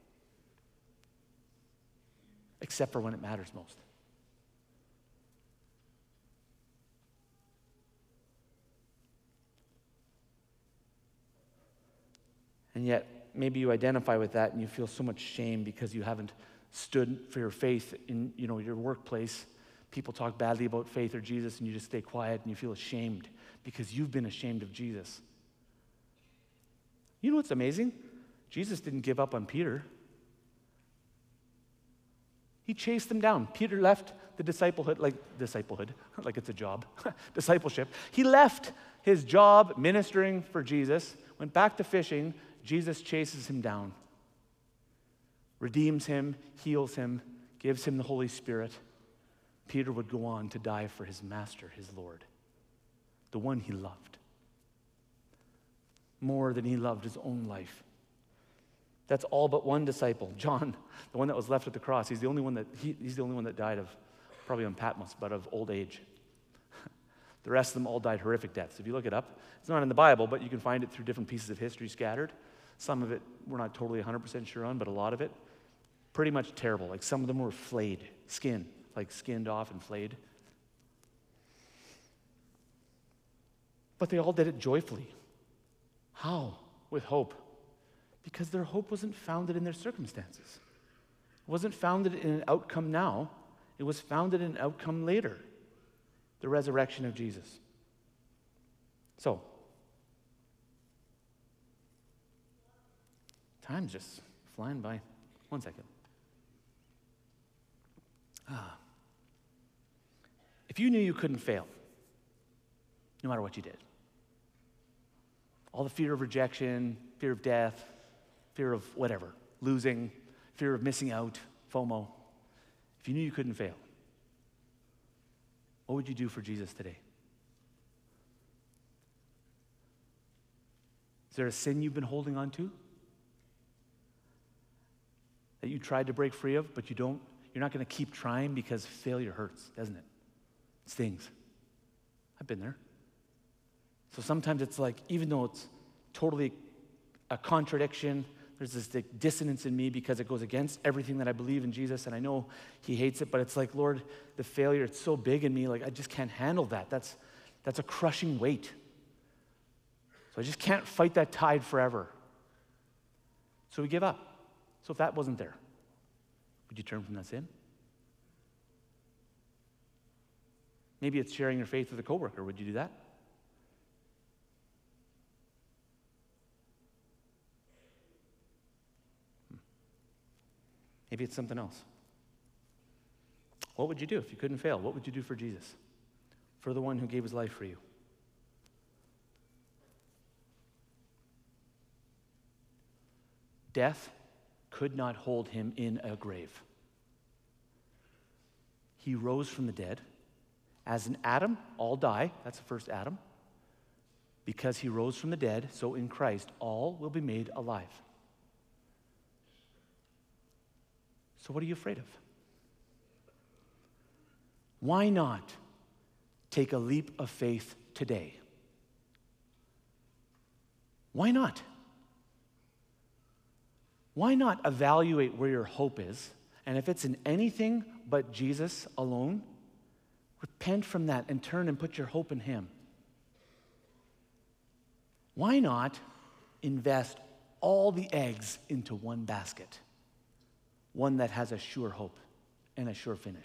Except for when it matters most. And yet, maybe you identify with that and you feel so much shame because you haven't stood for your faith in, you know, your workplace. People talk badly about faith or Jesus and you just stay quiet and you feel ashamed because you've been ashamed of Jesus. You know what's amazing? Jesus didn't give up on Peter. He chased them down. Peter left the disciplehood, like disciplehood, like it's a job, discipleship. He left his job ministering for Jesus, went back to fishing. Jesus chases him down, redeems him, heals him, gives him the Holy Spirit. Peter would go on to die for his master, his Lord, the one he loved, more than he loved his own life. That's all but one disciple, John, the one that was left at the cross. He's the only one that he, he's the only one that died of, probably on Patmos, but of old age. The rest of them all died horrific deaths. If you look it up, it's not in the Bible, but you can find it through different pieces of history scattered. Some of it we're not totally one hundred percent sure on, but a lot of it, pretty much terrible. Like some of them were flayed, skin, like skinned off and flayed. But they all did it joyfully. How? With hope. Because their hope wasn't founded in their circumstances. It wasn't founded in an outcome now. It was founded in an outcome later. The resurrection of Jesus. So, time's just flying by. One second. Ah. If you knew you couldn't fail, no matter what you did, all the fear of rejection, fear of death, fear of whatever, losing, fear of missing out, FOMO, if you knew you couldn't fail, what would you do for Jesus today? Is there a sin you've been holding on to that you tried to break free of, but you don't, you're not going to keep trying because failure hurts, doesn't it? It stings. I've been there. So sometimes it's like, even though it's totally a contradiction, there's this like, dissonance in me because it goes against everything that I believe in Jesus, and I know he hates it, but it's like, Lord, the failure, it's so big in me, like I just can't handle that. That's, that's a crushing weight. So I just can't fight that tide forever. So we give up. So if that wasn't there, would you turn from that sin? Maybe it's sharing your faith with a coworker. Would you do that? Maybe it's something else. What would you do if you couldn't fail? What would you do for Jesus? For the one who gave his life for you? Death could not hold him in a grave. He rose from the dead. As in Adam, all die. That's the first Adam. Because he rose from the dead, so in Christ, all will be made alive. So what are you afraid of? Why not take a leap of faith today? Why not? Why not evaluate where your hope is? And if it's in anything but Jesus alone, repent from that and turn and put your hope in him. Why not invest all the eggs into one basket? One that has a sure hope and a sure finish.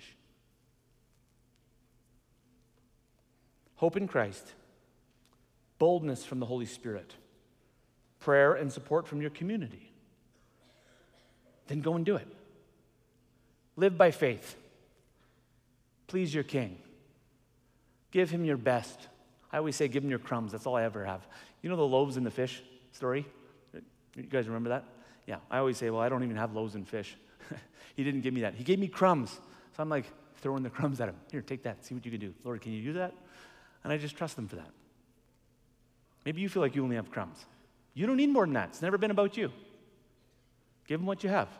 Hope in Christ, boldness from the Holy Spirit, prayer and support from your community. Then go and do it. Live by faith. Please your King. Give him your best. I always say give him your crumbs. That's all I ever have. You know the loaves and the fish story? You guys remember that? Yeah, I always say, well, I don't even have loaves and fish. He didn't give me that. He gave me crumbs. So I'm like throwing the crumbs at him. Here, take that. See what you can do. Lord, can you do that? And I just trust him for that. Maybe you feel like you only have crumbs. You don't need more than that. It's never been about you. Give him what you have.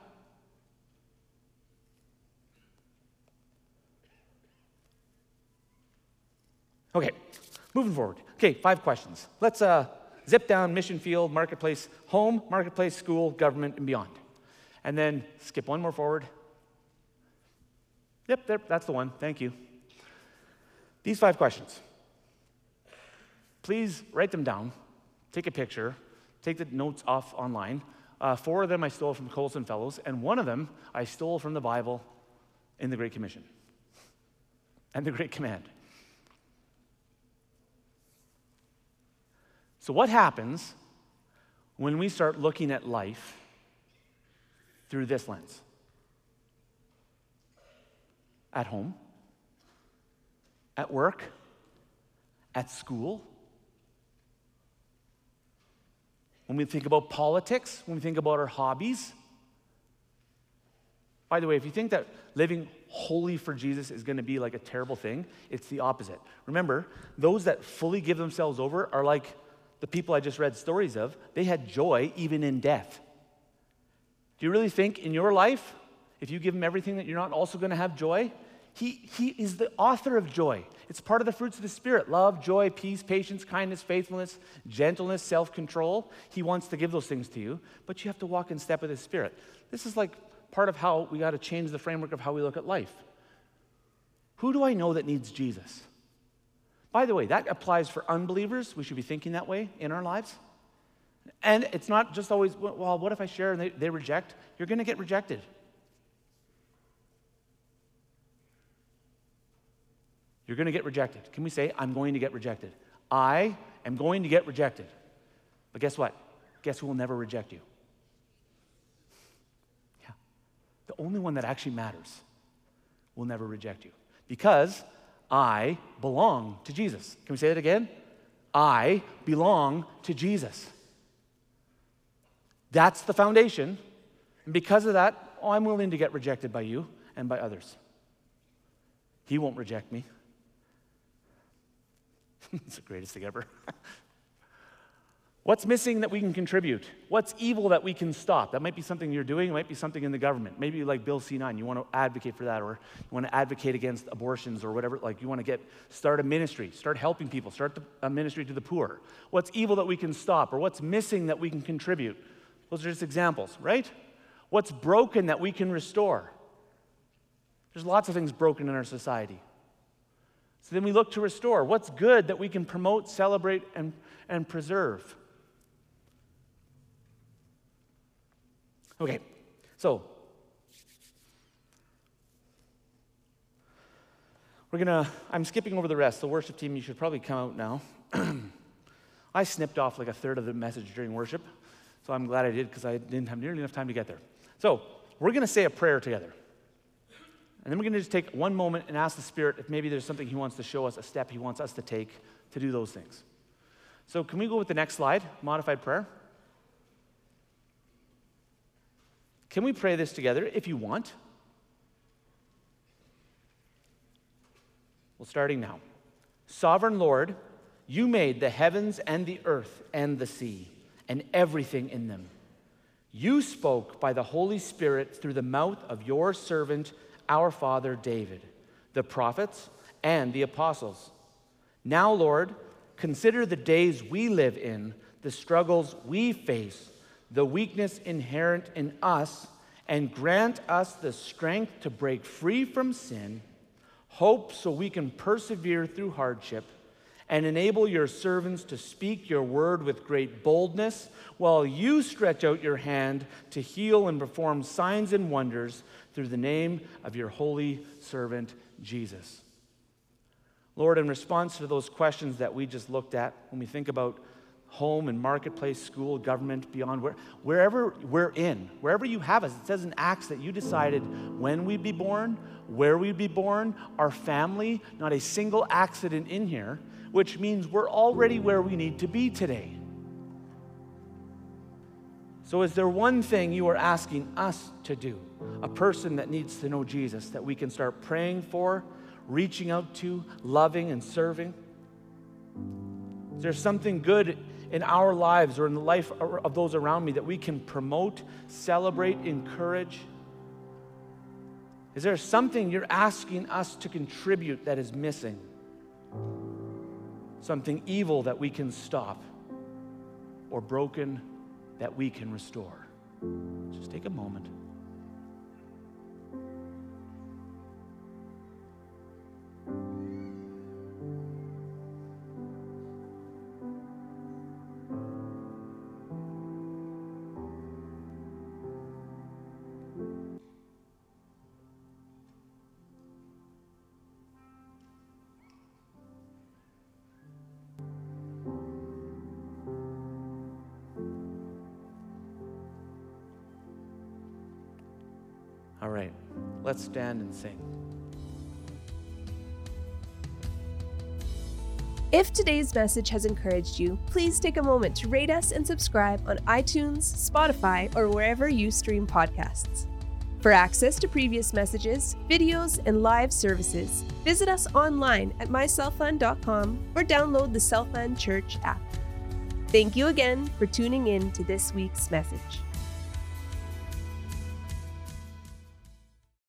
Okay, moving forward. Okay, five questions. Let's uh, zip down mission field, marketplace, home, marketplace, school, government, and beyond. And then skip one more forward. Yep, there, that's the one. Thank you. These five questions. Please write them down. Take a picture. Take the notes off online. Uh, four of them I stole from Colson Fellows, and one of them I stole from the Bible in the Great Commission and the Great Command. So what happens when we start looking at life through this lens? At home, at work, at school, when we think about politics, when we think about our hobbies. By the way, if you think that living wholly for Jesus is going to be like a terrible thing, it's the opposite. Remember, those that fully give themselves over are like the people I just read stories of. They had joy even in death. Do you really think in your life, if you give him everything, that you're not also going to have joy? He, he is the author of joy. It's part of the fruits of the Spirit: love, joy, peace, patience, kindness, faithfulness, gentleness, self-control. He wants to give those things to you, but you have to walk in step with his Spirit. This is like part of how we got to change the framework of how we look at life. Who do I know that needs Jesus? By the way, that applies for unbelievers. We should be thinking that way in our lives. And it's not just always, well, what if I share and they, they reject? You're going to get rejected. You're going to get rejected. Can we say, I'm going to get rejected? I am going to get rejected. But guess what? Guess who will never reject you? Yeah. The only one that actually matters will never reject you. Because I belong to Jesus. Can we say that again? I belong to Jesus. That's the foundation. And because of that, oh, I'm willing to get rejected by you and by others. He won't reject me. It's the greatest thing ever. What's missing that we can contribute? What's evil that we can stop? That might be something you're doing. It might be something in the government. Maybe like Bill C nine, you want to advocate for that, or you want to advocate against abortions or whatever. Like you want to get, start a ministry, start helping people, start a ministry to the poor. What's evil that we can stop? Or what's missing that we can contribute? Those are just examples, right? What's broken that we can restore? There's lots of things broken in our society. So then we look to restore. What's good that we can promote, celebrate, and, and preserve? Okay, so we're gonna, I'm skipping over the rest. The worship team, you should probably come out now. I snipped off like a third of the message during worship, so I'm glad I did because I didn't have nearly enough time to get there. So we're gonna say a prayer together. And then we're going to just take one moment and ask the Spirit if maybe there's something He wants to show us, a step He wants us to take to do those things. So can we go with the next slide, modified prayer? Can we pray this together if you want? Well, starting now. Sovereign Lord, you made the heavens and the earth and the sea and everything in them. You spoke by the Holy Spirit through the mouth of your servant, our father David, the prophets, and the apostles. Now, Lord, consider the days we live in, the struggles we face, the weakness inherent in us, and grant us the strength to break free from sin, hope so we can persevere through hardship, and enable your servants to speak your word with great boldness while you stretch out your hand to heal and perform signs and wonders through the name of your holy servant, Jesus. Lord, in response to those questions that we just looked at, when we think about home and marketplace, school, government, beyond, where, wherever we're in, wherever you have us, it says in Acts that you decided when we'd be born, where we'd be born, our family, not a single accident in here, which means we're already where we need to be today. So is there one thing you are asking us to do, a person that needs to know Jesus, that we can start praying for, reaching out to, loving and serving? Is there something good in our lives or in the life of those around me that we can promote, celebrate, encourage? Is there something you're asking us to contribute that is missing? Something evil that we can stop, or broken that we can restore? Just take a moment. All right, let's stand and sing. If today's message has encouraged you, please take a moment to rate us and subscribe on iTunes, Spotify, or wherever you stream podcasts. For access to previous messages, videos, and live services, visit us online at my self fund dot com or download the Self Fund Church app. Thank you again for tuning in to this week's message.